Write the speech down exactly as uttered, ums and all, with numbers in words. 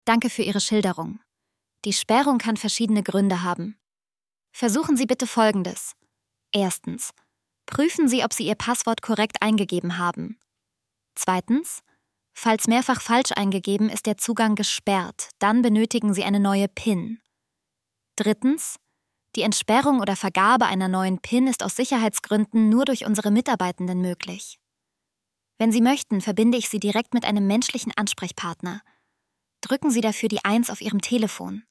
Danke für Ihre Schilderung. Die Sperrung kann verschiedene Gründe haben. Versuchen Sie bitte Folgendes. Erstens. Prüfen Sie, ob Sie Ihr Passwort korrekt eingegeben haben. Zweitens. Falls mehrfach falsch eingegeben, ist der Zugang gesperrt. Dann benötigen Sie eine neue PIN. Drittens. Die Entsperrung oder Vergabe einer neuen PIN ist aus Sicherheitsgründen nur durch unsere Mitarbeitenden möglich. Wenn Sie möchten, verbinde ich Sie direkt mit einem menschlichen Ansprechpartner. Drücken Sie dafür die eins auf Ihrem Telefon.